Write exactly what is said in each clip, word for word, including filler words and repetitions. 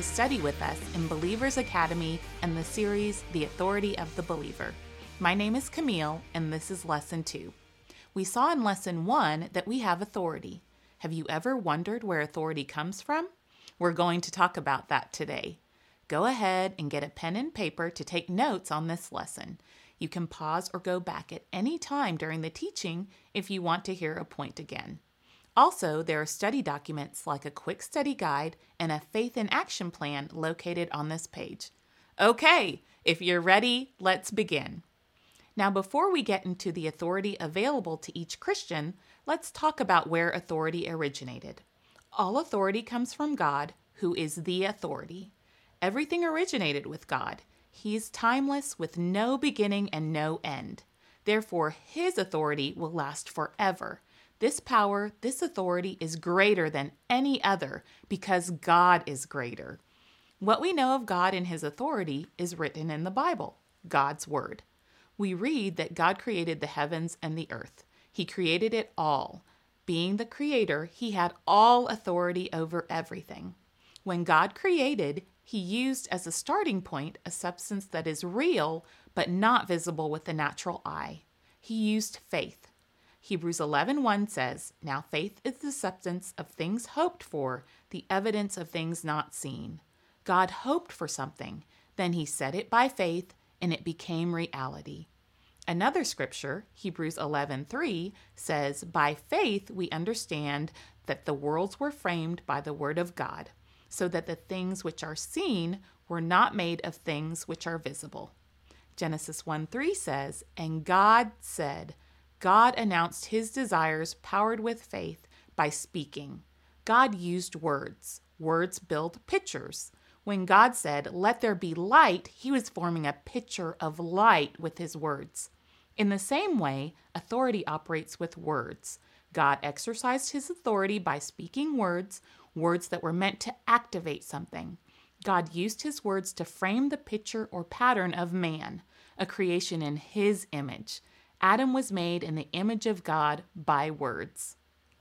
to study with us in Believers Academy and the series, The Authority of the Believer. My name is Camille, and this is Lesson two. We saw in Lesson one that we have authority. Have you ever wondered where authority comes from? We're going to talk about that today. Go ahead and get a pen and paper to take notes on this lesson. You can pause or go back at any time during the teaching if you want to hear a point again. Also, there are study documents like a quick study guide and a faith in action plan located on this page. Okay, if you're ready, let's begin. Now, before we get into the authority available to each Christian, let's talk about where authority originated. All authority comes from God, who is the authority. Everything originated with God. He is timeless with no beginning and no end. Therefore, his authority will last forever. This power, this authority is greater than any other because God is greater. What we know of God and his authority is written in the Bible, God's word. We read that God created the heavens and the earth. He created it all. Being the creator, he had all authority over everything. When God created, he used as a starting point a substance that is real but not visible with the natural eye. He used faith. Hebrews eleven one says, "Now faith is the substance of things hoped for, the evidence of things not seen." God hoped for something, then he said it by faith, and it became reality. Another scripture, Hebrews eleven three, says, "By faith we understand that the worlds were framed by the word of God, so that the things which are seen were not made of things which are visible." Genesis one three says, "And God said," God announced his desires powered with faith by speaking. God used words. Words build pictures. When God said, "Let there be light," he was forming a picture of light with his words. In the same way, authority operates with words. God exercised his authority by speaking words, words that were meant to activate something. God used his words to frame the picture or pattern of man, a creation in his image. Adam was made in the image of God by words.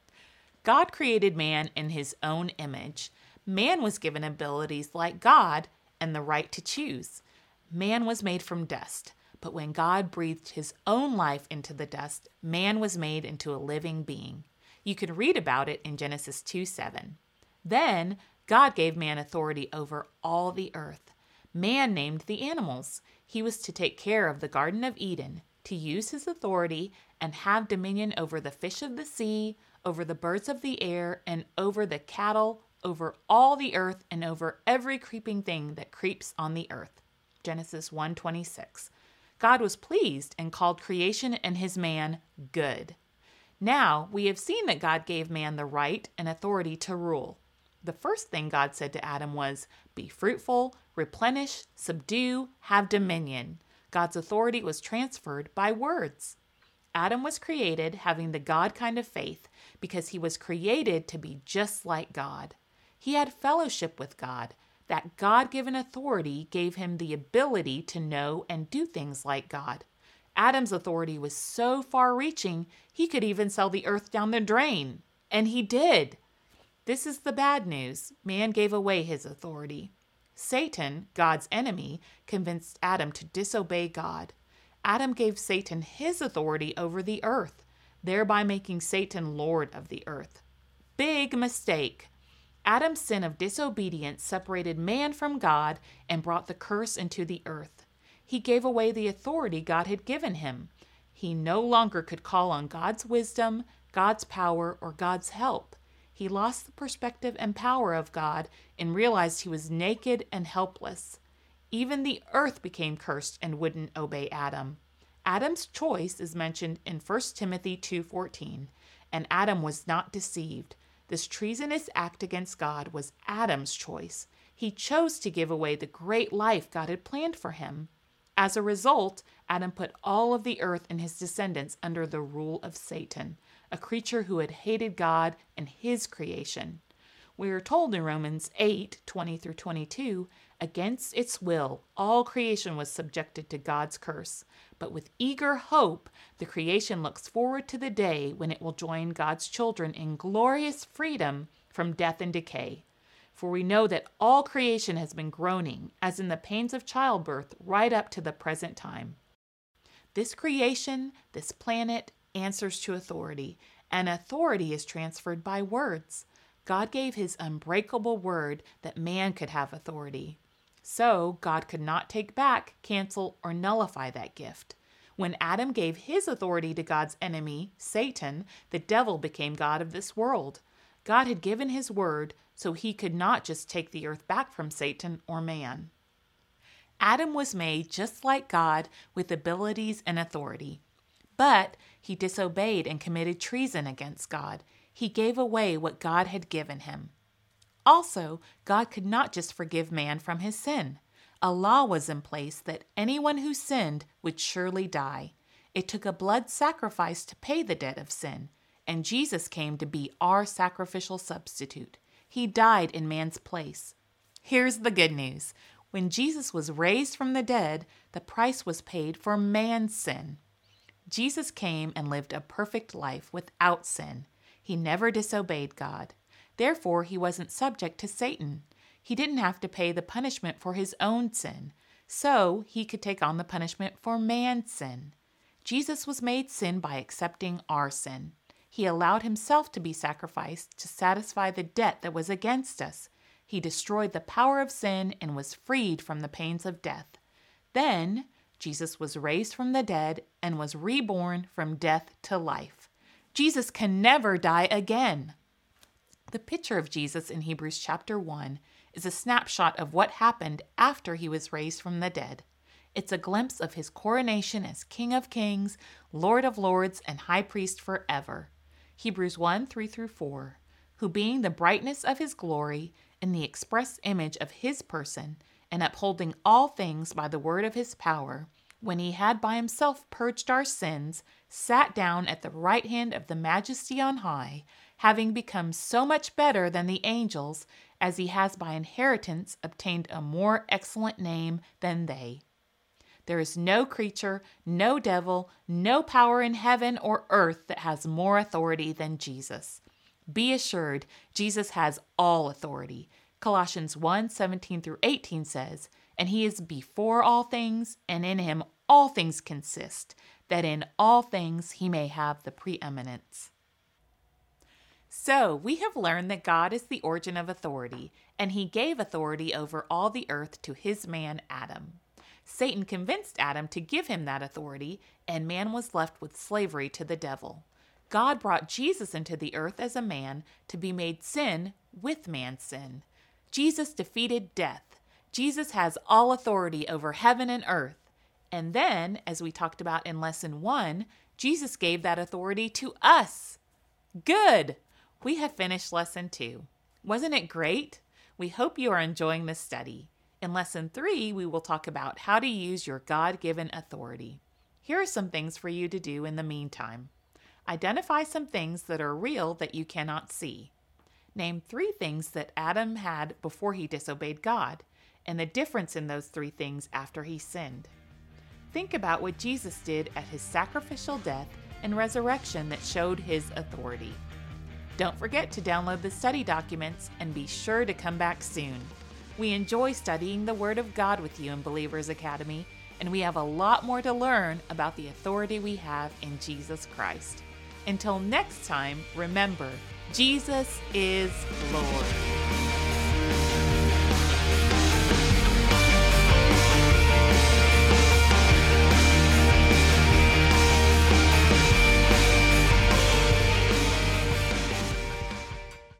God created man in his own image. Man was given abilities like God and the right to choose. Man was made from dust, but when God breathed his own life into the dust, man was made into a living being. You can read about it in Genesis two seven. Then God gave man authority over all the earth. Man named the animals. He was to take care of the Garden of Eden, to use his authority and have dominion over the fish of the sea, over the birds of the air, and over the cattle, over all the earth, and over every creeping thing that creeps on the earth. Genesis one twenty-six. God was pleased and called creation and his man good. Now we have seen that God gave man the right and authority to rule. The first thing God said to Adam was, "Be fruitful, replenish, subdue, have dominion." God's authority was transferred by words. Adam was created having the God kind of faith because he was created to be just like God. He had fellowship with God. That God-given authority gave him the ability to know and do things like God. Adam's authority was so far-reaching, he could even sell the earth down the drain. And he did. This is the bad news. Man gave away his authority. Satan, God's enemy, convinced Adam to disobey God. Adam gave Satan his authority over the earth, thereby making Satan Lord of the earth. Big mistake. Adam's sin of disobedience separated man from God and brought the curse into the earth. He gave away the authority God had given him. He no longer could call on God's wisdom, God's power, or God's help. He lost the perspective and power of God and realized he was naked and helpless. Even the earth became cursed and wouldn't obey Adam. Adam's choice is mentioned in First Timothy two fourteen, and Adam was not deceived. This treasonous act against God was Adam's choice. He chose to give away the great life God had planned for him. As a result, Adam put all of the earth and his descendants under the rule of Satan, a creature who had hated God and his creation. We are told in Romans eight twenty through twenty-two, against its will, all creation was subjected to God's curse. But with eager hope, the creation looks forward to the day when it will join God's children in glorious freedom from death and decay. For we know that all creation has been groaning, as in the pains of childbirth, right up to the present time. This creation, this planet, answers to authority, and authority is transferred by words. God gave his unbreakable word that man could have authority. So God could not take back, cancel, or nullify that gift. When Adam gave his authority to God's enemy, Satan, the devil became God of this world. God had given his word, so he could not just take the earth back from Satan or man. Adam was made just like God with abilities and authority. But he disobeyed and committed treason against God. He gave away what God had given him. Also, God could not just forgive man from his sin. A law was in place that anyone who sinned would surely die. It took a blood sacrifice to pay the debt of sin, and Jesus came to be our sacrificial substitute. He died in man's place. Here's the good news. When Jesus was raised from the dead, the price was paid for man's sin. Jesus came and lived a perfect life without sin. He never disobeyed God. Therefore, he wasn't subject to Satan. He didn't have to pay the punishment for his own sin, so he could take on the punishment for man's sin. Jesus was made sin by accepting our sin. He allowed himself to be sacrificed to satisfy the debt that was against us. He destroyed the power of sin and was freed from the pains of death. Then, Jesus was raised from the dead and was reborn from death to life. Jesus can never die again. The picture of Jesus in Hebrews chapter one is a snapshot of what happened after he was raised from the dead. It's a glimpse of his coronation as King of Kings, Lord of Lords, and High Priest forever. Hebrews one, three through four, who being the brightness of his glory and the express image of his person, and upholding all things by the word of his power, when he had by himself purged our sins, sat down at the right hand of the Majesty on high, having become so much better than the angels, as he has by inheritance obtained a more excellent name than they. There is no creature, no devil, no power in heaven or earth that has more authority than Jesus. Be assured, Jesus has all authority. Colossians one, seventeen through eighteen says, "And he is before all things, and in him all things consist, that in all things he may have the preeminence." So, we have learned that God is the origin of authority, and he gave authority over all the earth to his man Adam. Satan convinced Adam to give him that authority, and man was left with slavery to the devil. God brought Jesus into the earth as a man to be made sin with man's sin. Jesus defeated death. Jesus has all authority over heaven and earth. And then, as we talked about in lesson one, Jesus gave that authority to us. Good! We have finished lesson two. Wasn't it great? We hope you are enjoying this study. In lesson three, we will talk about how to use your God-given authority. Here are some things for you to do in the meantime. Identify some things that are real that you cannot see. Name three things that Adam had before he disobeyed God, and the difference in those three things after he sinned. Think about what Jesus did at his sacrificial death and resurrection that showed his authority. Don't forget to download the study documents and be sure to come back soon. We enjoy studying the Word of God with you in Believers Academy, and we have a lot more to learn about the authority we have in Jesus Christ. Until next time, remember, Jesus is Lord.